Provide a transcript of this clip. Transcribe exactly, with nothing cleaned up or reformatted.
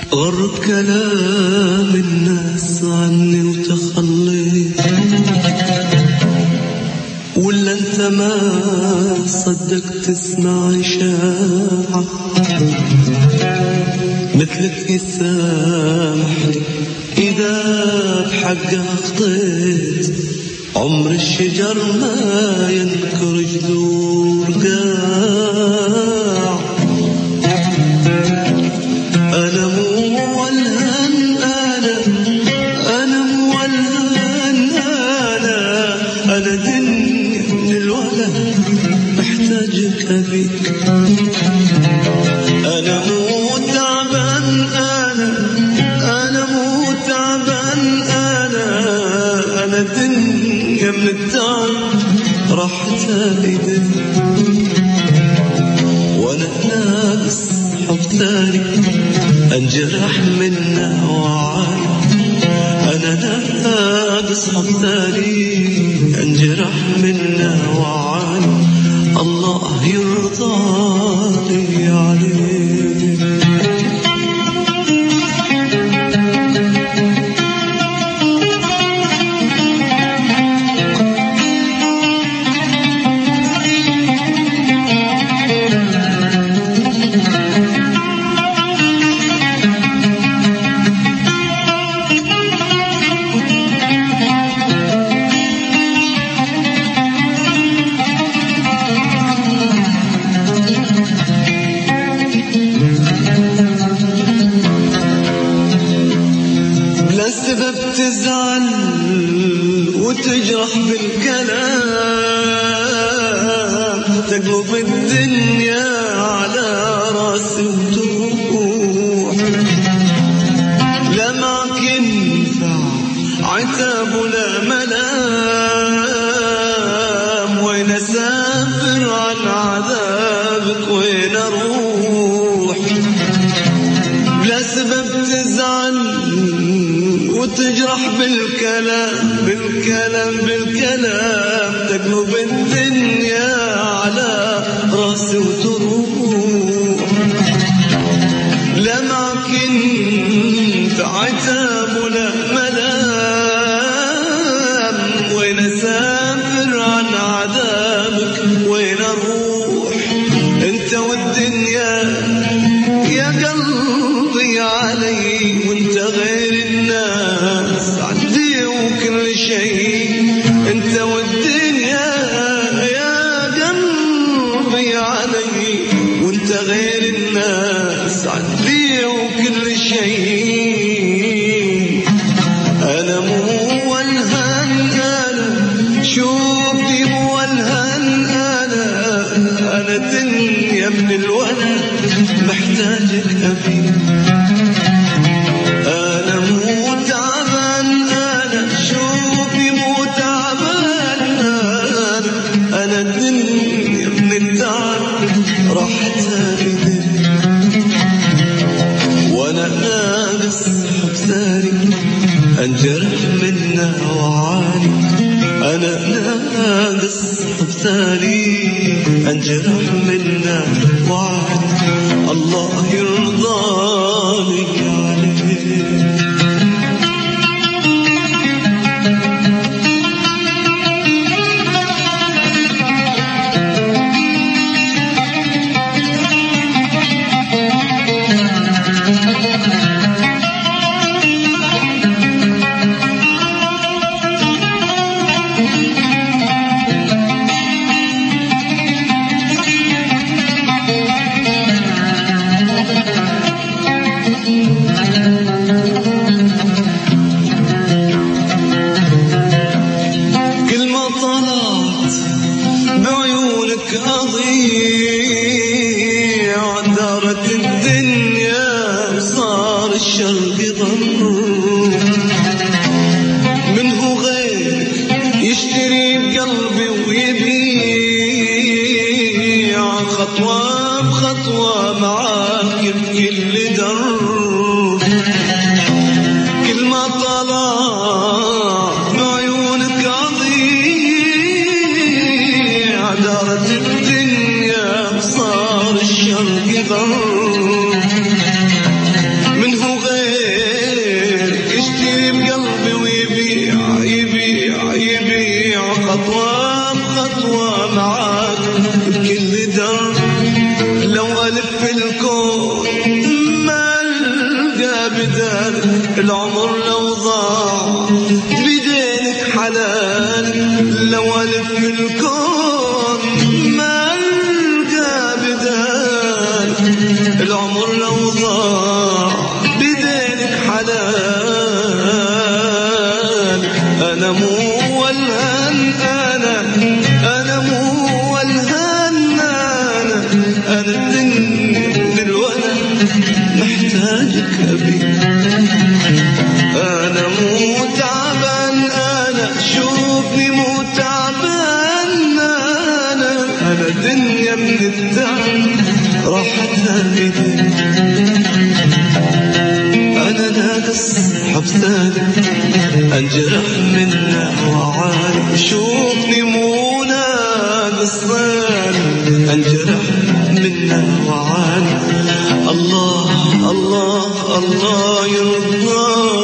غرب كلام الناس عني وتخليت، ولا انت ما صدقت تسمع إشاعة مثلك يسامحني إذا بحقه خطيت. عمر الشجر ما ينكر جذور قاع. أنا مولهن أنا أنا مولهن أنا أنا دنيا من الولد محتاجك أبيك. أنا مو تعبان أنا أنا مو تعبان أنا أنا دنيا من التعب راحت إيدي. وأنا ناقص حب ثاني انجرح منه وعاني. أنا ناقص حب ثاني انجرح منه وعاني. الله يرضاني عليه. سبب تزعل وتجرح بالكلام، تقلب الدنيا على راسي وتروح. لا معك ينفع عتاب ولا ملام، وين اسافر عن عذابك وين اروح. بلا سبب تزعل وتجرح بالكلام بالكلام بالكلام، تقلب الدنيا على راسي وتروح. لا معك ينفع عتاب ولا ملام، وين اسافر عن عذابك وين اروح. انت والدنيا يا قلبي علي، وانت غير الناس عندي وكل شيء. انت والدنيا يا قلبي علي، وانت غير الناس عندي وكل شيء. انا مولهن انا شوفي مولهن انا انا دنيا من الولد محتاجك أبيك. أنا مو تعبان أنا شوفي مو تعبان أنا أنا الدنيا من التعب راحت إيدي. وأنا ناقص حب ثاني انجرح منه وعاني. أنا ناقص حب ثاني انجرح منه وعاني. الله يرضاني عليه. أضيع دارت الدنيا وصار الشرق ضر. منه غيرك يشتري بقلبي ويبيع، خطوة بخطوة معاك يبكي اللي در. كل ما طلع بعيونك أضيع دارت الدنيا صار الشرق ضر. منه بدال العمر لو ضاع بدينك حلال لو ألف الكون ما ألقى بدال العمر لو ضاع بدينك حلال أنا مو والهن أنا أنا مو والهن أنا أنا الدن وأنا محتاجك أبي أنا مو تعبان أنا شوفني مو تعبان أنا أنا دنيا من التعب راحتها بيدي أنا ناقص حبساني أنجرح منها وعاني شوفني مو ناقص أنجرح منها وعاني الله الله الله يرضى